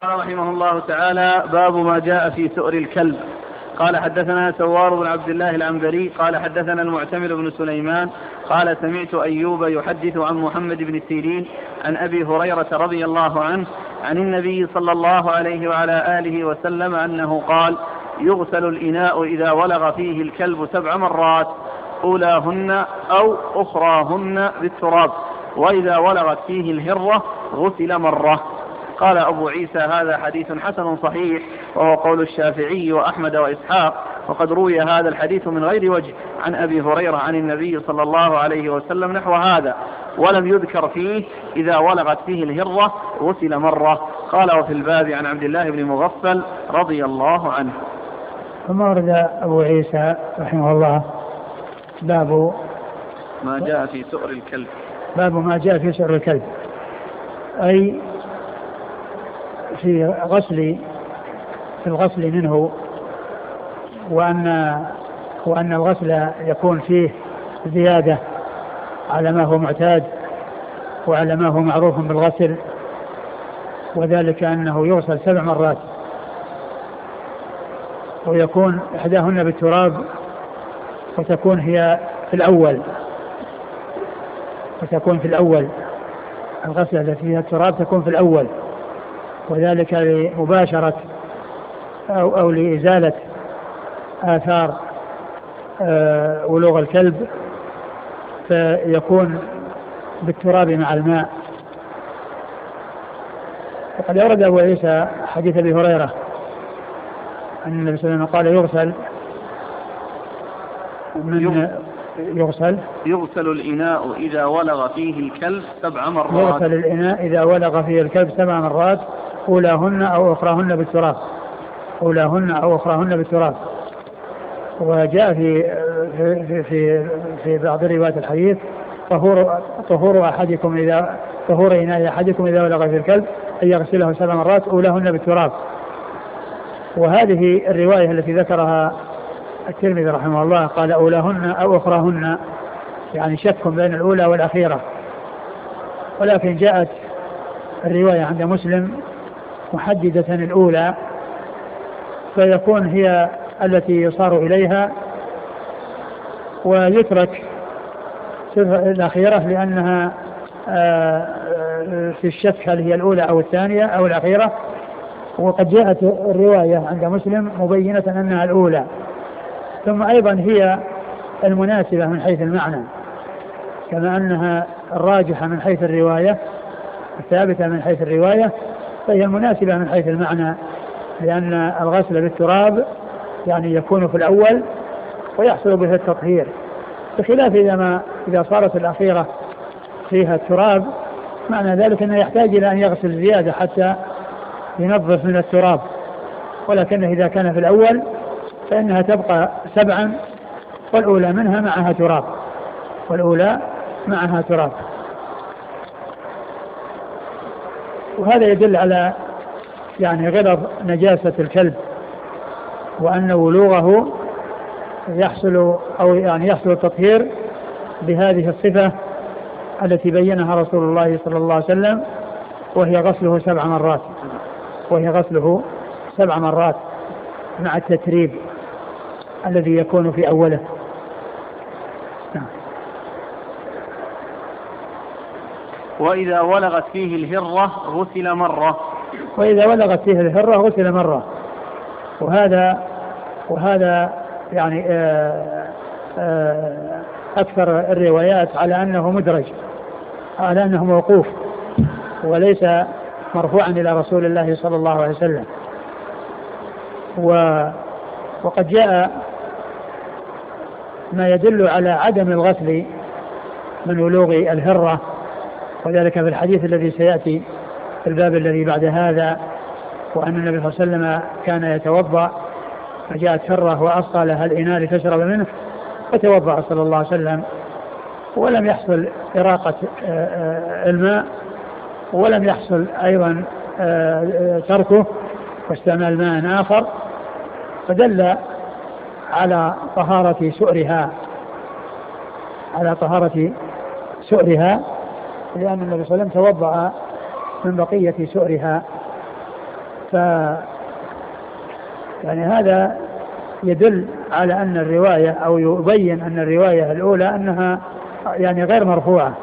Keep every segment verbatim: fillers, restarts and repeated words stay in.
قال رحمه الله تعالى: باب ما جاء في سؤر الكلب. قال حدثنا سوار بن عبد الله العنبري قال حدثنا المعتمر بن سليمان قال سمعت أيوب يحدث عن محمد بن سيرين عن أبي هريرة رضي الله عنه عن النبي صلى الله عليه وعلى آله وسلم أنه قال: يغسل الإناء إذا ولغ فيه الكلب سبع مرات، أولاهن أو أخراهن بالتراب، وإذا ولغت فيه الهرة غسل مرة. قال أبو عيسى: هذا حديث حسن صحيح، وهو قول الشافعي وأحمد وإسحاق، وقد روي هذا الحديث من غير وجه عن أبي هريرة عن النبي صلى الله عليه وسلم نحو هذا، ولم يذكر فيه إذا ولغت فيه الهرة غسل مرة. قال: وفي الباب عن عبد الله بن مغفل رضي الله عنه. ثم ورد أبو عيسى رحمه الله باب ما جاء في سؤر الكلب. باب ما جاء في سؤر الكلب، أي في غسل في الغسل منه، وأن وأن الغسل يكون فيه زيادة على ما هو معتاد وعلى ما هو معروف بالغسل، وذلك أنه يغسل سبع مرات، ويكون إحداهن بالتراب، وتكون هي في الأول وتكون في الأول الغسلة التي فيها التراب تكون في الأول، وذلك لمباشرة أو, أو لإزالة آثار آه ولوغ الكلب، فيكون بالتراب مع الماء. وقد أورد أبو عيسى حديث أبي هريرة أن النبي صلى الله عليه وسلم قال: يغسل من يغسل يغسل الإناء إذا ولغ فيه الكلب سبع مرات. يغسل الإناء إذا ولغ فيه الكلب سبع مرات، أولاهن أو أخراهن بالتراب أولاهن أو أخراهن بالتراب. وجاء في في في, في بعض روايات الحديث: طهور طهور أحدكم إذا طهور إناء أحدكم إذا ولغ فيه الكلب أن يغسله سبع مرات أولاهن بالتراب. وهذه الرواية التي ذكرها الترمذي رحمه الله قال: أولاهن أو أخراهن، يعني شك بين الأولى والأخيرة. ولكن جاءت الرواية عند مسلم محددة الأولى، فيكون هي التي يصار إليها، ويترك الأخيرة لأنها في الشك هل هي الأولى أو الثانية أو الأخيرة. وقد جاءت الرواية عند مسلم مبينة أنها الأولى. ثم أيضا هي المناسبة من حيث المعنى، كما أنها الراجحة من حيث الرواية الثابتة من حيث الرواية، فهي المناسبة من حيث المعنى، لأن الغسل بالتراب يعني يكون في الأول ويحصل به التطهير، بخلاف إذا ما إذا صارت الأخيرة فيها التراب، معنى ذلك أنه يحتاج إلى أن يغسل زيادة حتى ينظف من التراب. ولكنه إذا كان في الأول فإنها تبقى سبعا، والأولى منها معها تراب والأولى معها تراب. وهذا يدل على يعني غلظ نجاسة الكلب، وأن ولوغه يحصل أو يعني يحصل التطهير بهذه الصفة التي بينها رسول الله صلى الله عليه وسلم، وهي غسله سبع مرات وهي غسله سبع مرات مع التتريب الذي يكون في أوله. وإذا ولغت فيه الهرة غسل مرة. وإذا ولغت فيه الهرة غسل مرة. وهذا وهذا يعني آآ آآ أكثر الروايات على أنه مدرج، على أنه موقوف وليس مرفوعا إلى رسول الله صلى الله عليه وسلم. وقد جاء ما يدل على عدم الغسل من ولوغ الهرة، وذلك في الحديث الذي سيأتي في الباب الذي بعد هذا، وأن النبي صلى الله عليه وسلم كان يتوضأ فجاءت هرة وأسقى لها الإناء لتشرب منه، فتوضأ صلى الله عليه وسلم ولم يحصل إراقة الماء، ولم يحصل أيضا تركه واستعمال ماء آخر، فدل على طهارة سؤرها على طهارة سؤرها لأن النبي صلى الله عليه وسلم توضأ من بقية سؤرها ف يعني هذا يدل على أن الرواية أو يبين أن الرواية الأولى أنها يعني غير مرفوعة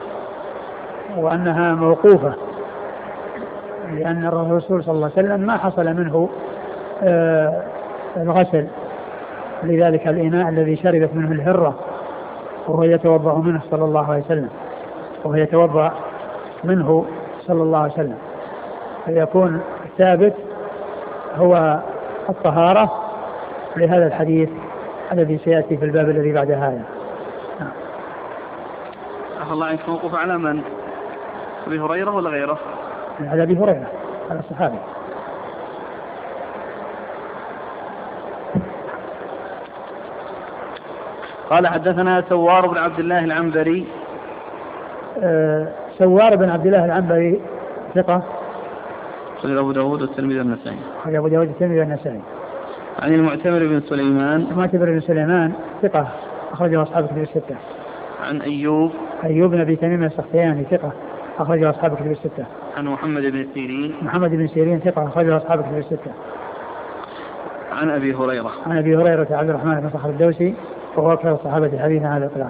وأنها موقوفة، لأن الرسول صلى الله عليه وسلم ما حصل منه آه الغسل لذلك الإناء الذي شربت منه الهرة وهو يتوضأ منه صلى الله عليه وسلم وهو يتوضأ منه صلى الله عليه وسلم، فيكون الثابت هو الطهارة لهذا الحديث الذي سيأتي في الباب الذي بعد هذا. أخذ الله عنك موقف على من؟ أبي هريرة ولا غيره؟ على أبي هريرة على الصحابي. قال حدثنا سوار بن عبد الله العنبري. أه سوار بن عبد الله العنبري ثقة أخرج أبو داود والترمذي والنسائي. أخرج أبو داود والترمذي والنسائي. عن المعتمر بن سليمان. المعتمر بن سليمان ثقة أخرجه أصحاب الكتب الستة. عن أيوب. أيوب بن أبي تميم السختياني ثقة أخرجه أصحاب الكتب الستة. عن محمد بن سيرين. محمد بن سيرين ثقة أخرجه أصحاب الكتب الستة. عن أبي هريرة. عن أبي هريرة عبد الرحمن بن صخر الدوسي وهو أكثر الصحابة حديثا على الإطلاق.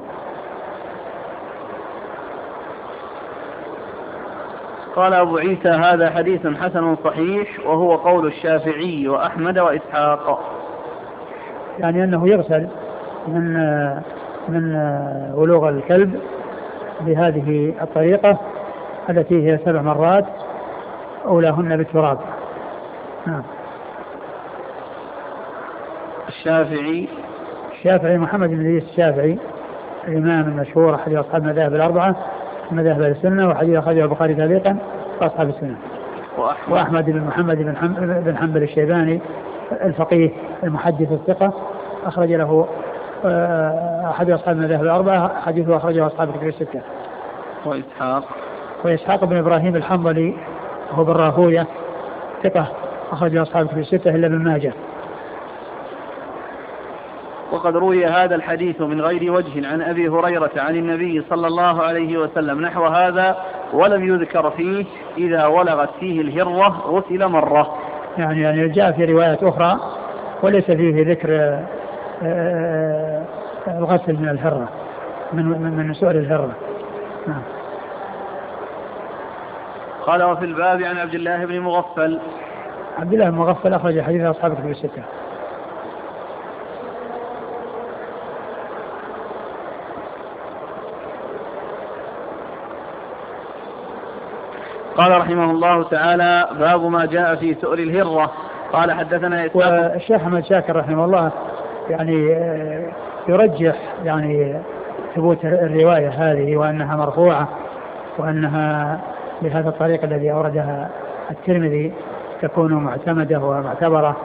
قال أبو عيسى هذا حديث حسن صحيح وهو قول الشافعي وأحمد وإسحاق. يعني أنه يغسل من من ولوغ الكلب بهذه الطريقة التي هي سبع مرات أولاهن بالتراب. نعم. الشافعي. الشافعي محمد بن إدريس الشافعي الإمام المشهور أحد أصحاب المذاهب الأربعة مذاهب السنة وحديث أخرجه البخاري تعليقا وأصحاب السنة. وأحمد. وأحمد بن محمد بن, حم... بن حنبل الشيباني الفقيه المحدث الثقة أخرج له أحد أصحاب المذاهب الأربعة حديثه أخرجه أصحاب الكتب الستة. وإسحاق. وإسحاق بن إبراهيم الحنظلي هو بن راهوية ثقة أخرجه أصحاب الكتب الستة إلا ابن ماجه. وقد روي هذا الحديث من غير وجه عن أبي هريرة عن النبي صلى الله عليه وسلم نحو هذا ولم يذكر فيه إذا ولغت فيه الهرة غسل مرة. يعني يعني جاء في روايات أخرى وليس فيه ذكر الغسل من الهرة من من سؤال الهرة. نعم. قال وفي الباب عن عبد الله بن مغفل. عبد الله بن مغفل أخرج حديث أصحاب الكتب الستة. قال رحمه الله تعالى باب ما جاء في سؤر الهرة. قال حدثنا والشيخ أحمد شاكر رحمه الله يعني يرجح يعني ثبوت الرواية هذه وأنها مرفوعة وأنها بهذا الطريق الذي أوردها الترمذي تكون معتمدة ومعتبرة،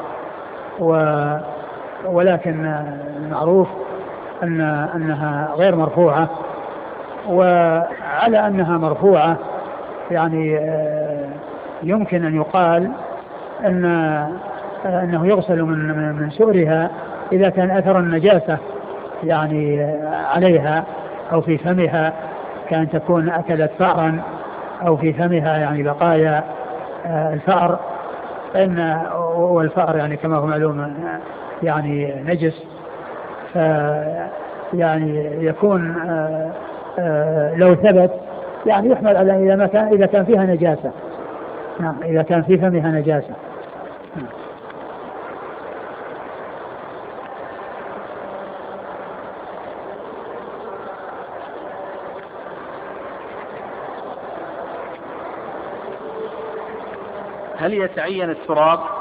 ولكن المعروف أن أنها غير مرفوعة. وعلى أنها مرفوعة يعني يمكن أن يقال أن أنه يغسل من من سؤرها إذا كان أثر النجاسة يعني عليها أو في فمها، كان تكون أكلت فأرا أو في فمها يعني بقايا الفأر، فإن والفأر يعني كما هو معلوم يعني نجس، ف يعني يكون لو ثبت يعني يحمل على إذا ما كان إذا كان فيها نجاسة. نعم إذا كان في فمها نجاسة. نعم. هل يتعين التراب؟